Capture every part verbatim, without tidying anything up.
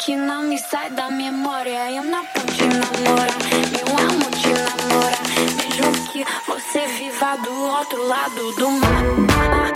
que não me sai da memória. Eu não posso te namorar, meu amor te namorar. Vejo que você viva do outro lado do mar.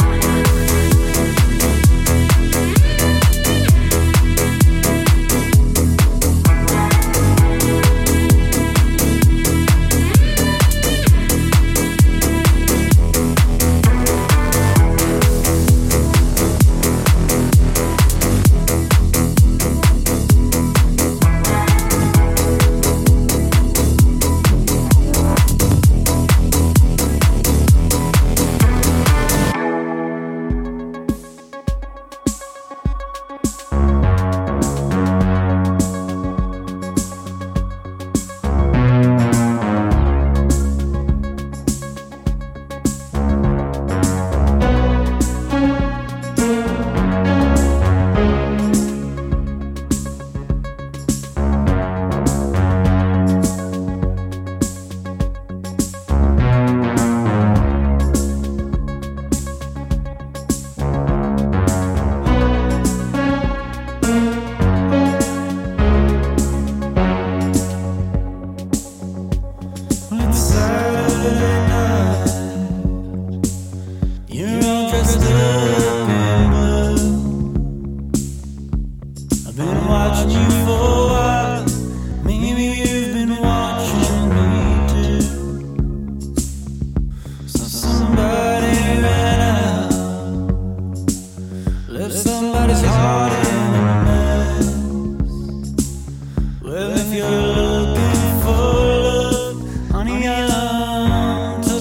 Well, if you're looking for love, honey, I'm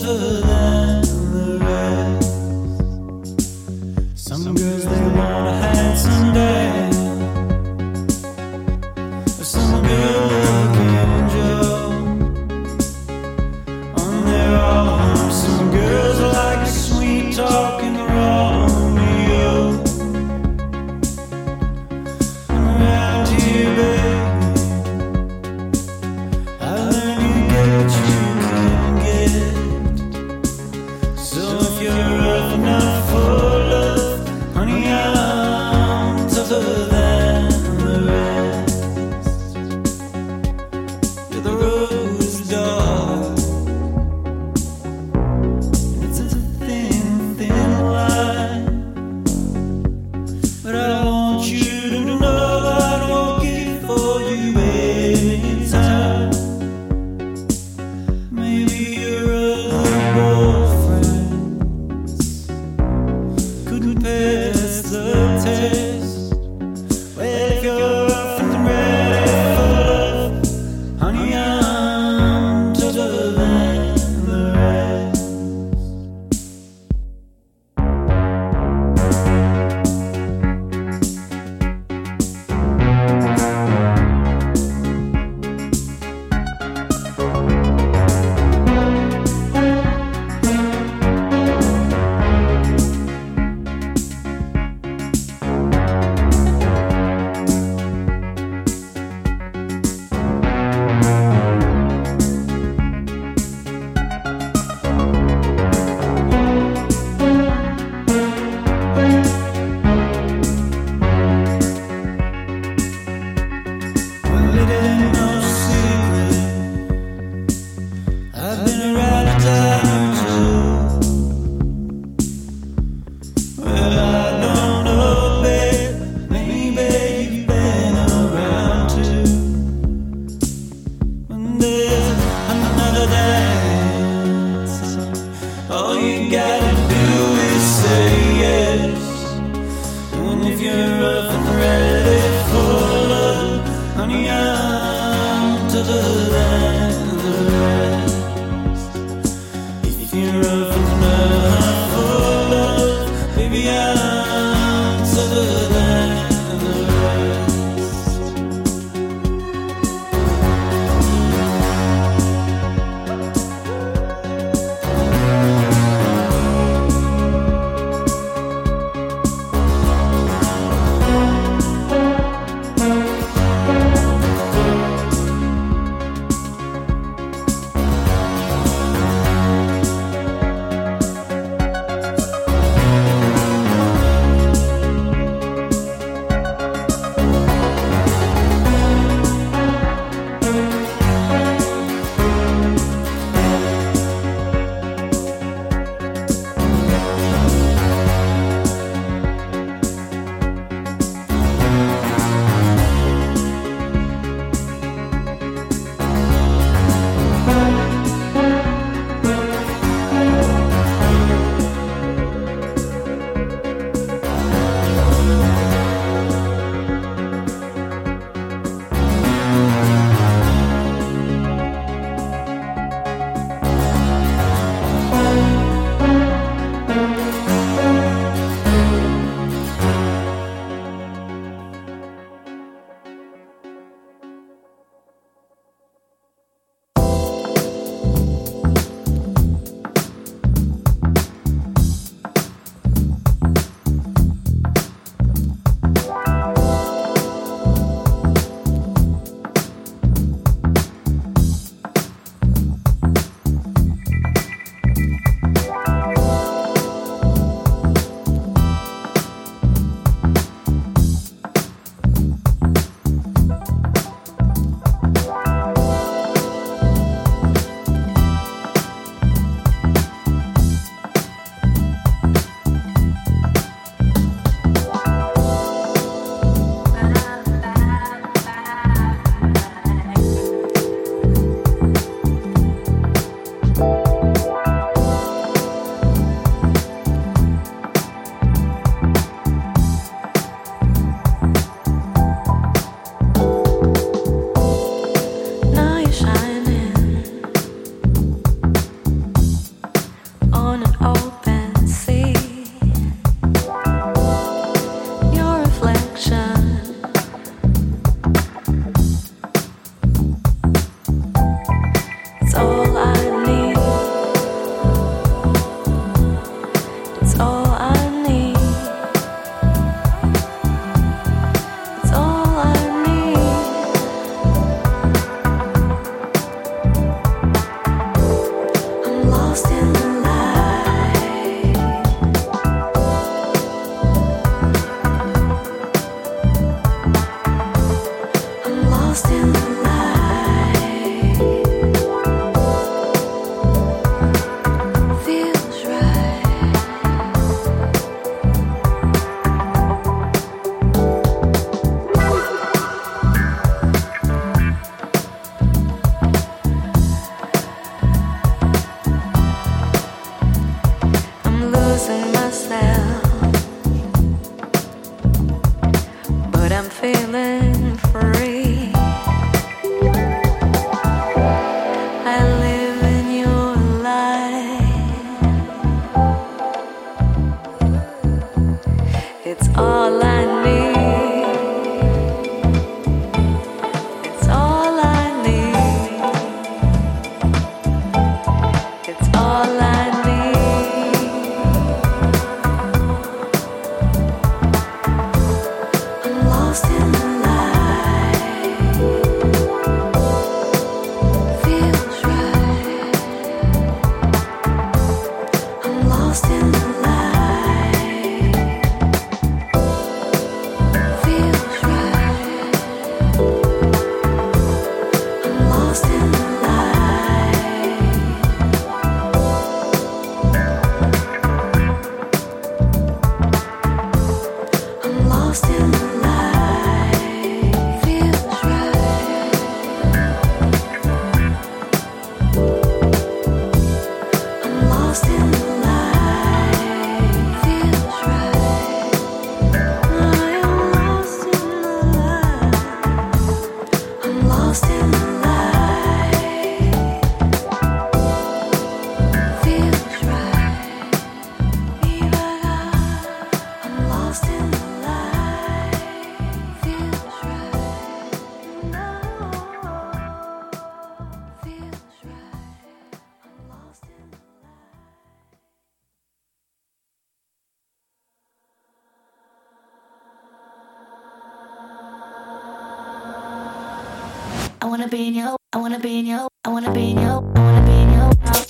I wanna be in your, I wanna be in your, I wanna be in your, I wanna be in your house.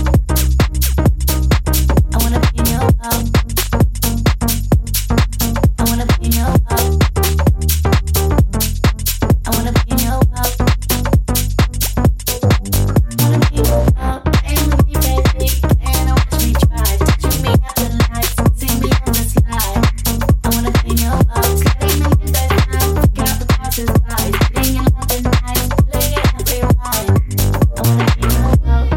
I wanna be in your house. I wanna be in your house. I wanna be in your house. I wanna be in your house. Ain't with me, baby, and I watch me try. Touching me at the lights, see me on the slide. I wanna be in your house. Letting me in that time, pick out the passes by. Sitting in London nights, lay it and rewind. I wanna be in your house.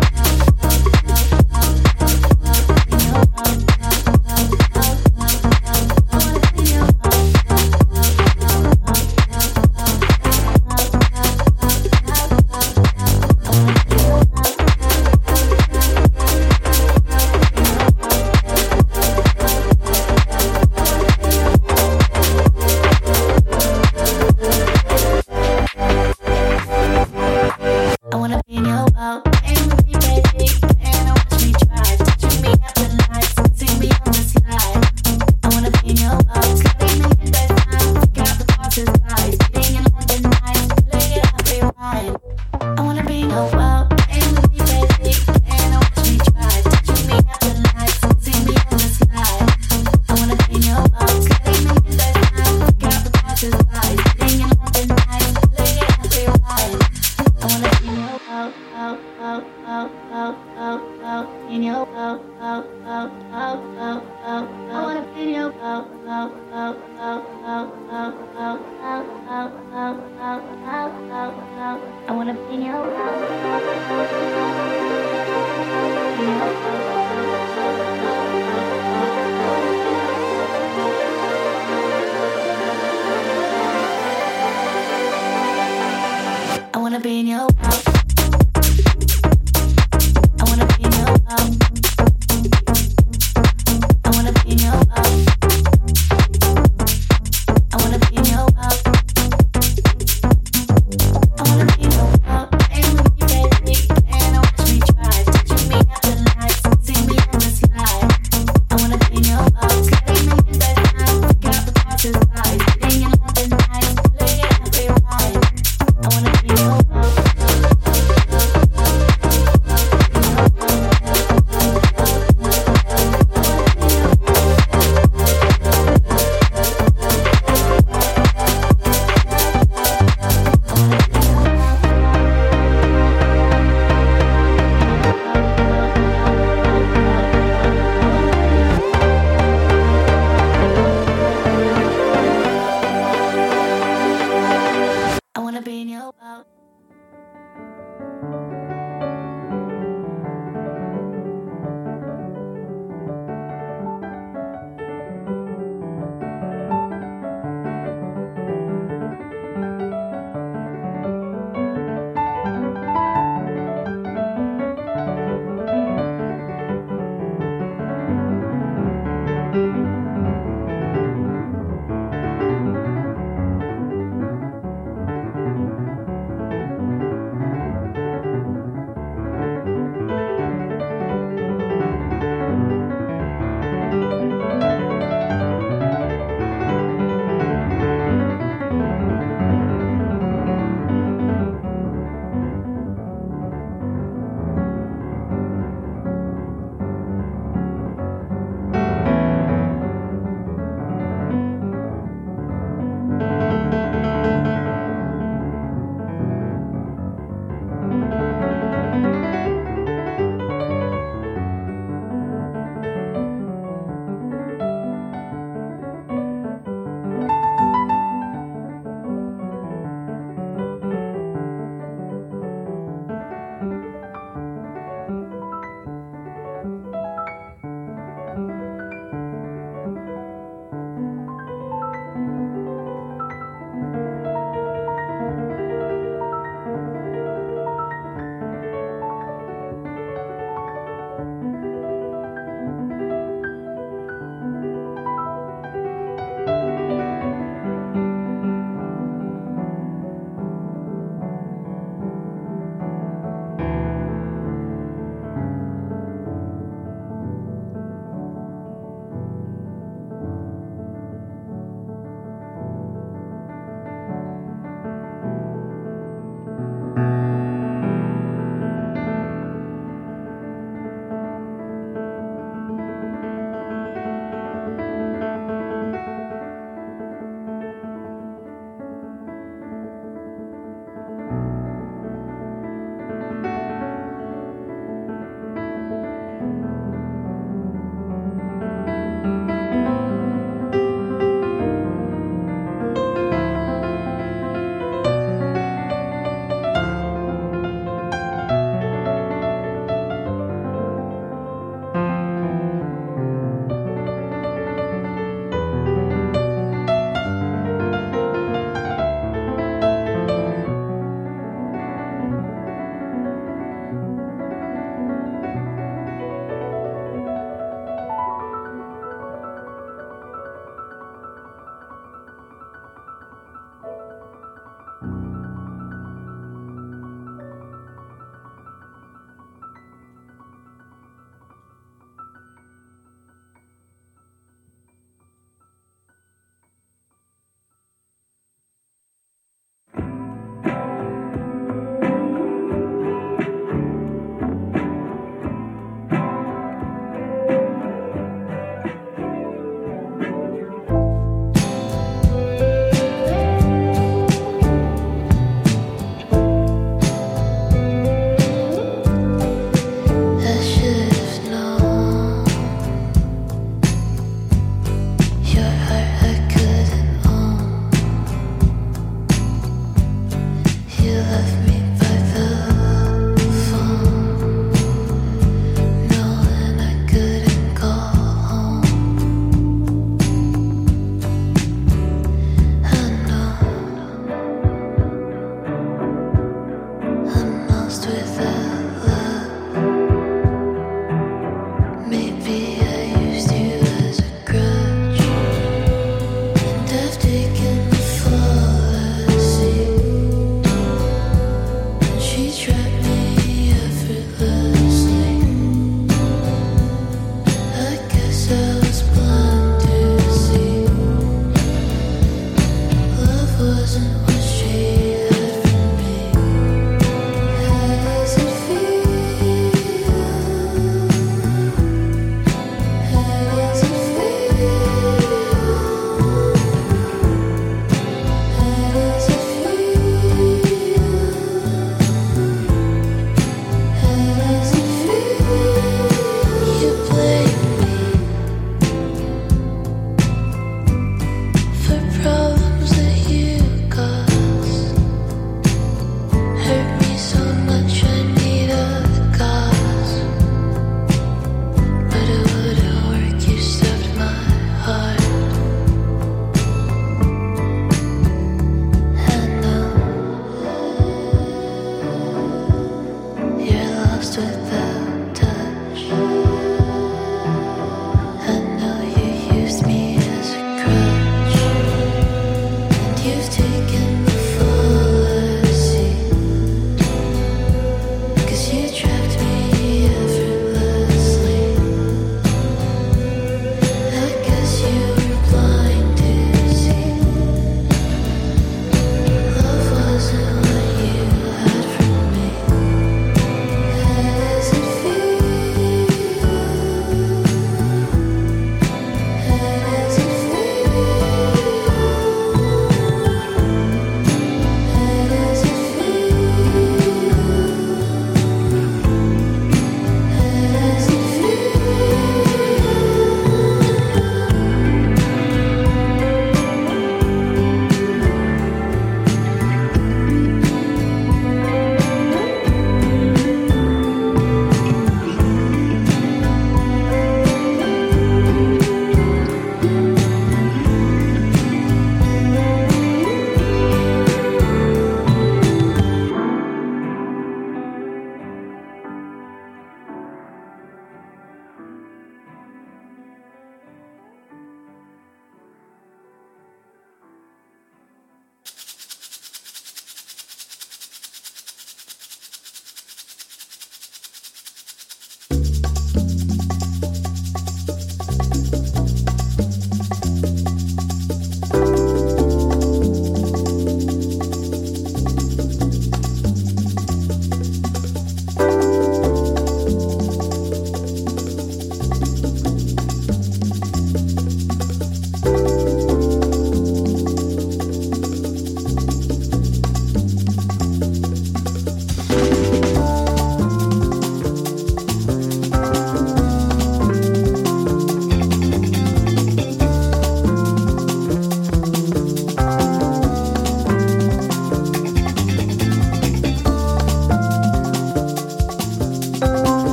I wanna be in your house. Ain't with me, baby, and I watch me try. Touching me at the lights, see me on the slide. I wanna be in your house. Letting me in that time, pick out the passes by. Sitting in London nights, lay it and rewind. I wanna be in your house. Ain't with me, baby, and I watch me try. Touching me at the lights, see me on the slide. I wanna be in your house. Letting me in that time, pick out the passes by. Sitting in London nights, lay it and rewind. I wanna be in your house, house, house, house, house, house, house, in your house, house, house, house, house, house. I wanna be in your house, house, house, house, house, house, house, house, house, house, house, house, house, house. I wanna be in your house.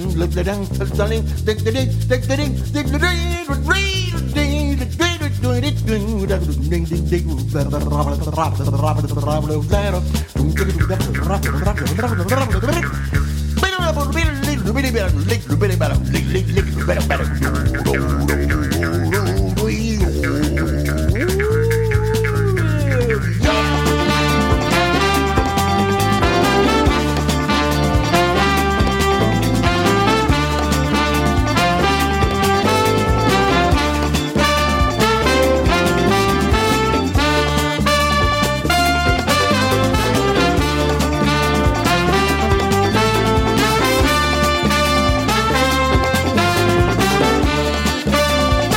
Thank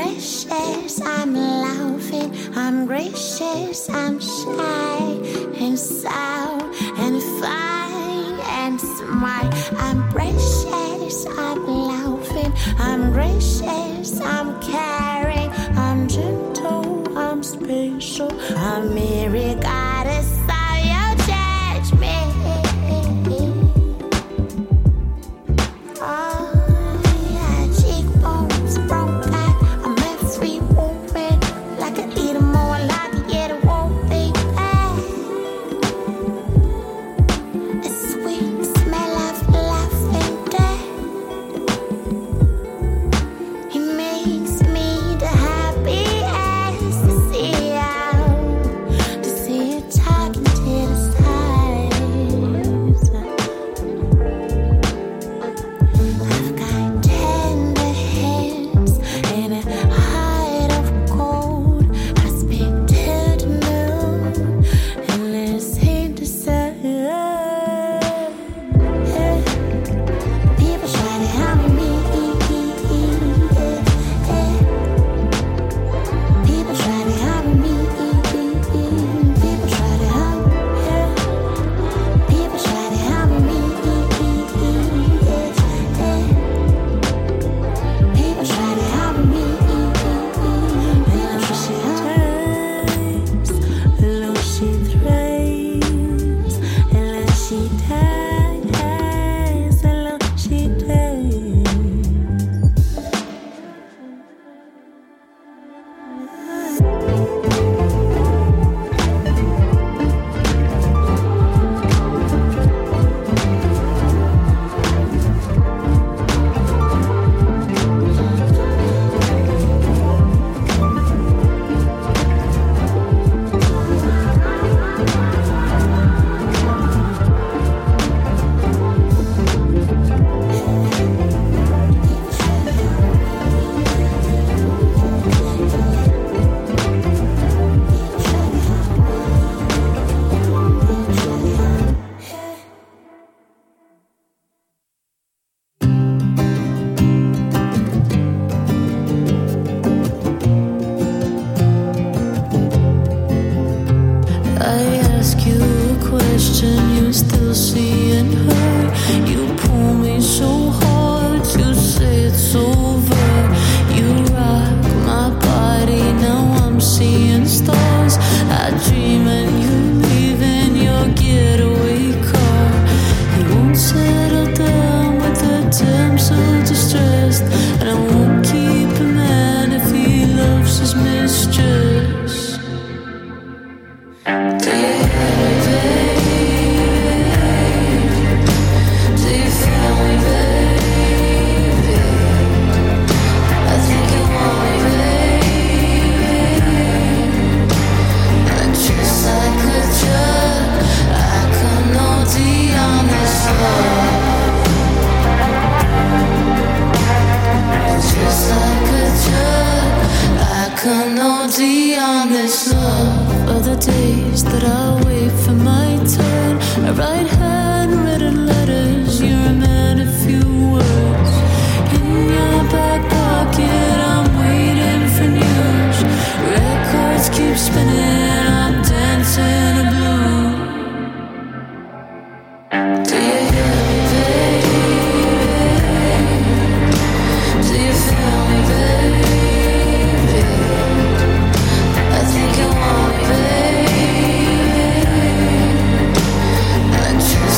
precious, I'm laughing, I'm gracious, I'm shy and sour and fine and smart. I'm precious, I'm laughing, I'm gracious, I'm caring, I'm gentle, I'm special, I'm Mary Goddess of your judgment. Oh, yeah, cheekbones, broke eye, I'm every woman, like I eat 'em all, like I get it, won't be bad. A sweet smell of lavender, it makes me the happiest to see you, to see you talking to the stars. I've got tender hands and a heart of gold. I speak to the moon and listen to sun. People try to harm me. People try to harm me. People try to harm me. People try to harm me. People try to harm me. Hello, she turns. Hello, she thrives. Hello, she dies. Hello, she dies. I ask you a question, you still seeing her. You pull me so hard to say it's over. You rock my body, now I'm seeing stars. I dream and you leave in your getaway car. You won't settle down with a damsel distressed, and I won't keep a man if he loves his mistress. Do you hear me, babe? Do you feel me, baby? I think you want me, baby. And just like a drug, I can O D on this love. Just like a drug, I can O D on this love. Other days that I wait for my turn, I write handwritten letters, you're a man of few words. In your back pocket, I'm waiting for news. Records keep spinning, I'm dancing a blues. Do you hear me, baby? Do you feel me, baby? I think you want me, baby. And just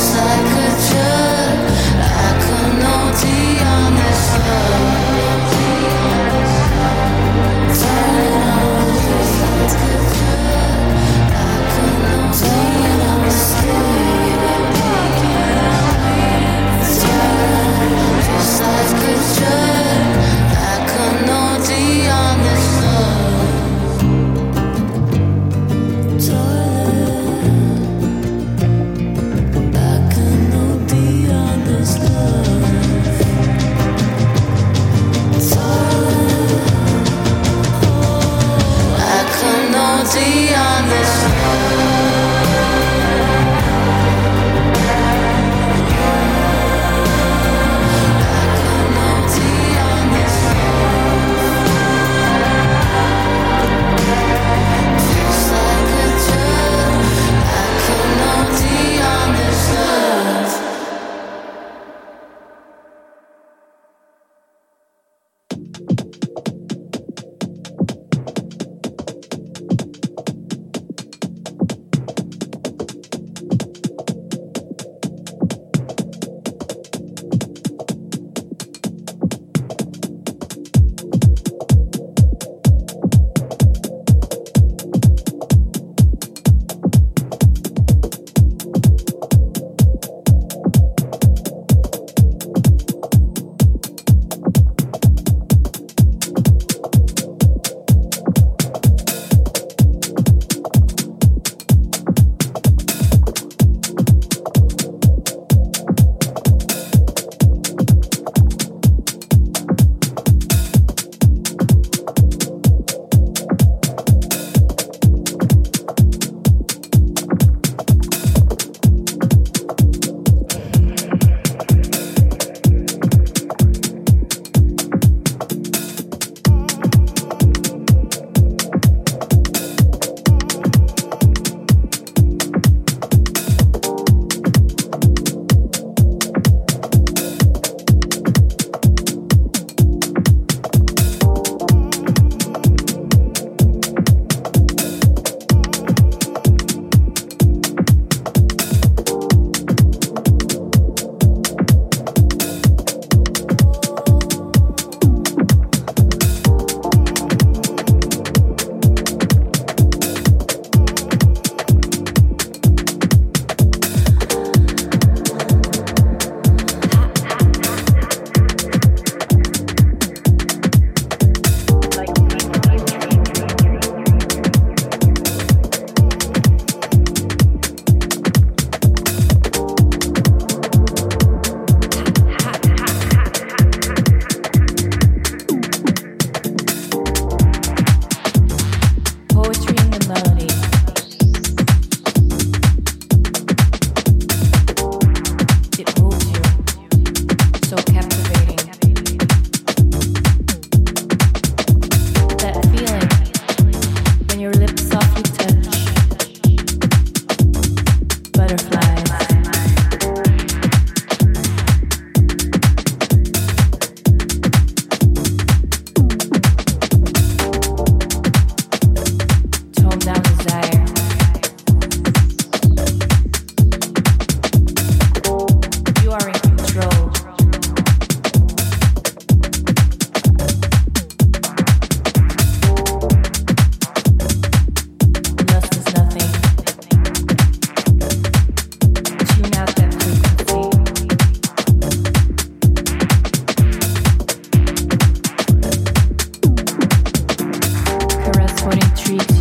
forty-three.